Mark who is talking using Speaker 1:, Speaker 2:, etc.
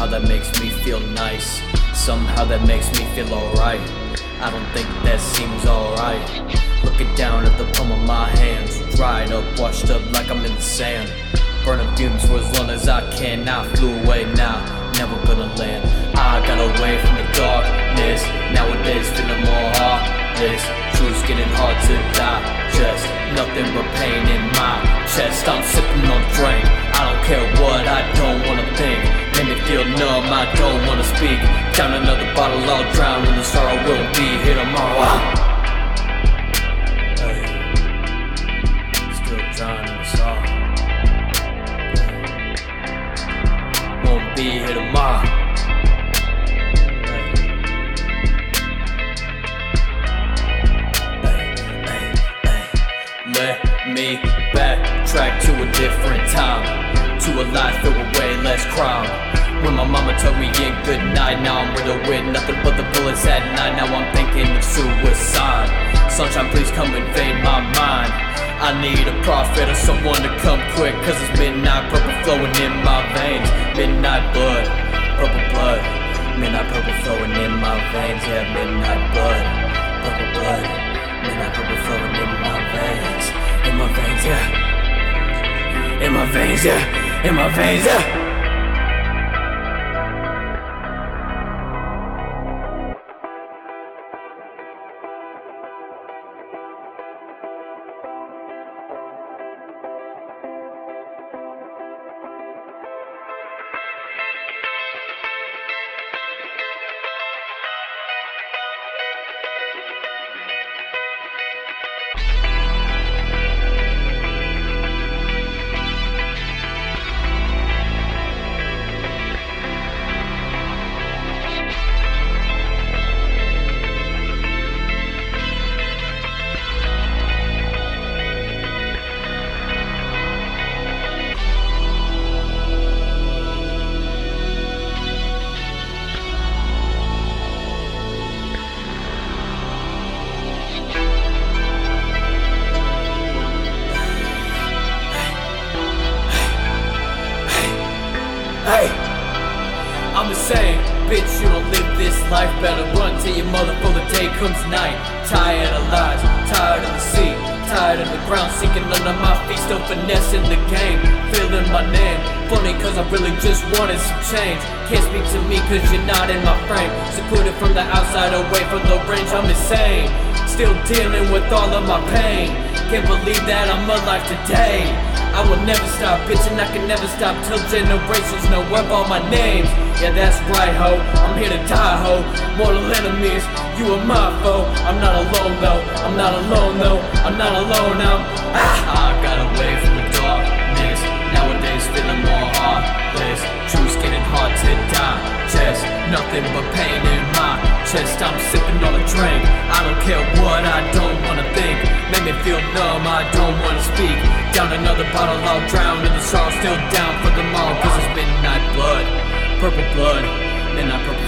Speaker 1: Somehow that makes me feel nice. Somehow that makes me feel alright. I don't think that seems alright. Looking down at the palm of my hands, dried up, washed up like I'm in the sand. Burning fumes for as long as I can. Now I flew away, now never gonna land. I got away from the darkness. Nowadays feeling more heartless. Truth's getting hard to digest. Nothing but pain in my chest. I'm sipping on drink. I don't care what, I don't wanna think. Make me feel numb, I don't wanna speak. Down another bottle, I'll drown in the sorrow. Will be here tomorrow. Hey. Still drowning in the sorrow. Won't be here tomorrow. Let me backtrack to a different time, to a life filled with way less crime. When my mama told me in good night, now I'm riddled with nothing but the bullets at night. Now I'm thinking of suicide. Sunshine, please come invade my mind. I need a prophet or someone to come quick, cause it's midnight purple flowing in my veins. Midnight blood, purple blood. Midnight purple flowing in my veins. Yeah, midnight blood, purple blood. Midnight purple flowing in my veins. In my veins, yeah. In my veins, yeah. In my veins, yeah. Hey, I'm insane, bitch, you don't live this life. Better run till your mother before the day comes night. Tired of lies, tired of the sea, tired of the ground sinking under my feet. Still finessing the game, feeling my name. Funny cause I really just wanted some change. Can't speak to me cause you're not in my frame. Secluded from the outside, away from the range. I'm insane, still dealing with all of my pain. Can't believe that I'm alive today. I will never stop, bitch, and I can never stop till generations know of all my names. Yeah, that's right, ho, I'm here to die, ho. Mortal enemies, you are my foe. I'm not alone, though, I'm not alone, though. I'm not alone, I got away from the darkness. Nowadays feeling more heartless. Truth's getting hard to digest. Nothing but pain in my chest. I'm sipping on a drink. I don't care what, I don't wanna think. Make me feel numb, I don't wanna speak. Down another bottle, I'll drown in the sorrow. Still down for them all, cause it's midnight blood, purple blood, midnight purple